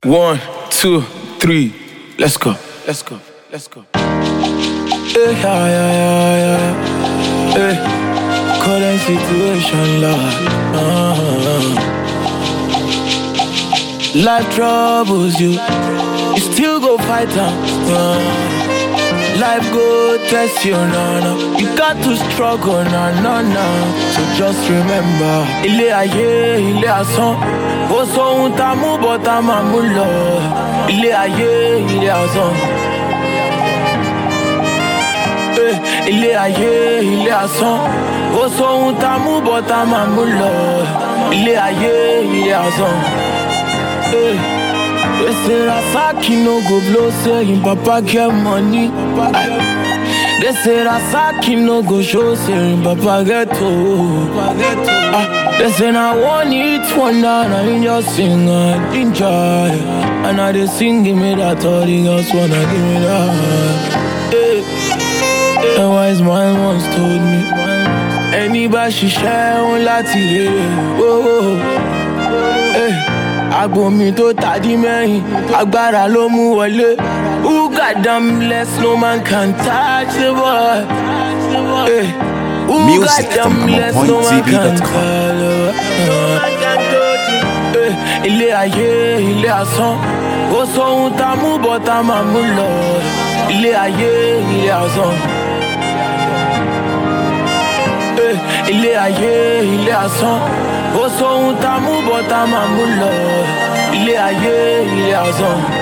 1, 2, 3, let's go. Hey, yeah. Hey, current situation, Lord. Life troubles you, you still go fight them. Life go test you, no. You got to struggle, no. So just remember, ilé ayé, ilé asán. Ó sọ ohun tá mú bọ́ tá máa mú lọ. Ilé ayé, ilé asán. Ilé ayé, ilé asán. Ó sọ ohun tá mú bọ́ tá máa mú lọ. Ilé ayé, ilé asán. They say Rasaki no go blow, say him papa get money. They say Rasaki no go show, say him papa get old. They say now one hit wonder, and I just sing and enjoy. And I just sing, give me that, all the girls wanna give me that. And wise man once told me, anybody she share on lati agbo mi tó tàdí mẹ́yìn, agbára ló mú wọlé. Who got them blessed, no man can touch the boy. Who got them blessed, no man can touch the boy. Ilé ayé, ilé asán. Ó sọ ohun tá mú bọ́ tá máa mú lọ. Ilé ayé, ilé asán. Ilé ayé, ilé asán. Ó sọ ohun tá mú bọ́ tá máa mú lọ. Ilé ayé, ilé asán.